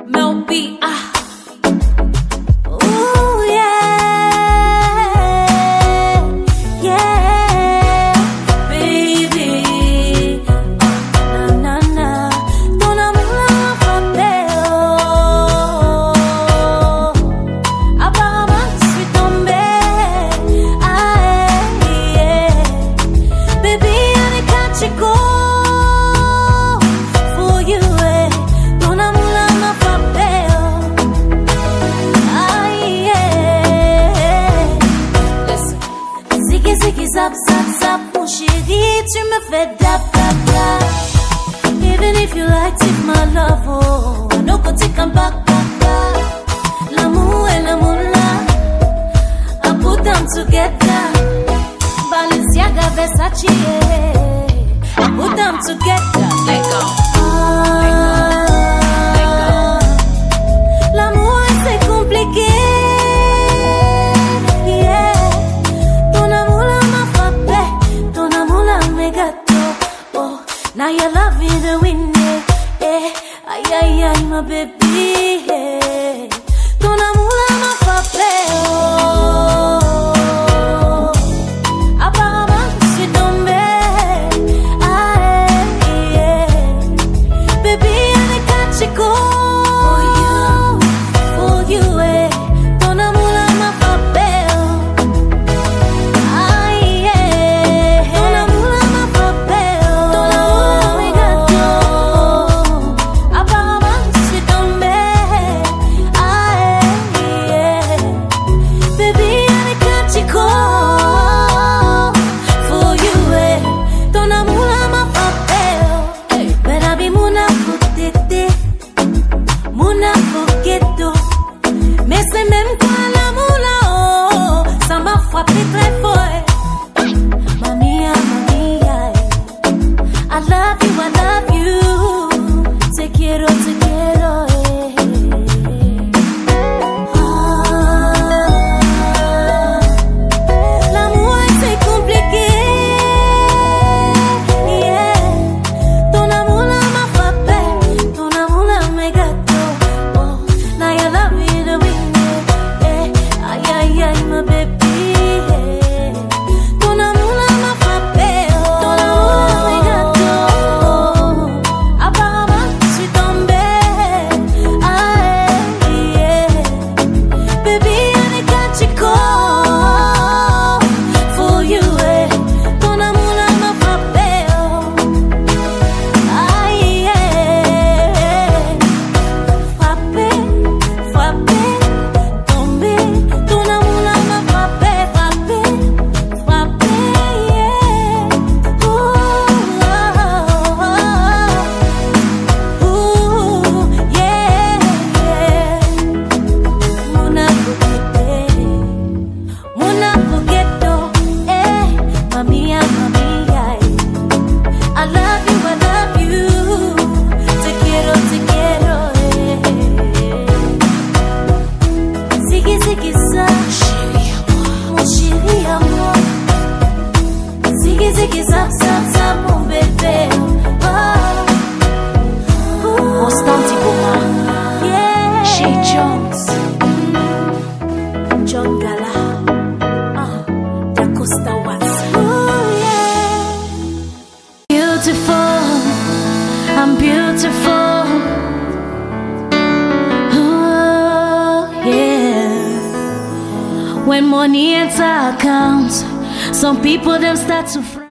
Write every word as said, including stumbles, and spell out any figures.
Mel B, ah. Ooh, yeah, yeah, baby. Oh, na, na, na. Ton amour l'a frappé, oh. Apparemment, je suis tombée. Ah, yeah. Baby, I done catch you go. Zap, zap, zap, mon chéri, tu me fais dap, dap, dap. Even if you like take my love, oh, I no go take 'em back, back, back. L'amour et l'amour là, I put them together. Balenciaga, Versace, I put them together. Let go. Let go. Let go. L'amour c'est compliqué. Now you're loving the wind, yeah, yeah. Ay, ay, ay, my baby, yeah. Ton amour là m'a frappé, oh. Apparemment, je suis tombée. Ah, yeah. Baby, I done catch you go. For you, for you, eh. Ton amour là m'a frappé, oh. Ah, yeah. Ton amour là m'a frappé, oh. Mais c'est même quoi l'amour là, oh, ça m'a frappé très fort. Mamia, mamia, I love you, I love you. Te quiero, te quiero, eh. Ah, l'amour c'est compliqué, yeah. Ton amour là m'a frappé, ton amour là m'a gâté. Oh, now you love me the way. Ay, ay, my baby, yeah. Ton amour là m'a frappé, oh. Ton amour là m'a gâté, oh. Apparemment, je suis tombée. Ah, yeah. Baby, I done got you go. For you, eh. Ton amour là m'a frappé, oh. Ah, yeah. Frappé, frappé, tombé. Ton amour là m'a frappé, frappé, frappé, yeah. Ooh, oh, ooh, yeah, yeah. Mon avocate, mon avocate, eh. Mamia, mamia, eh. I love you, I love you. Te quiero, te quiero, eh. Ziggy, ziggy, za. Mon chéri à moi. Ziggy, ziggy, zap, zap, zap, mon bébé. Oh, oh. Constante Boma, Yeah. Shay Jones, John Gala, ah, Da Costa Watson. Ooh, yeah. beautiful, I'm beautiful. Oh, yeah. When money enter account, some people them start to frown.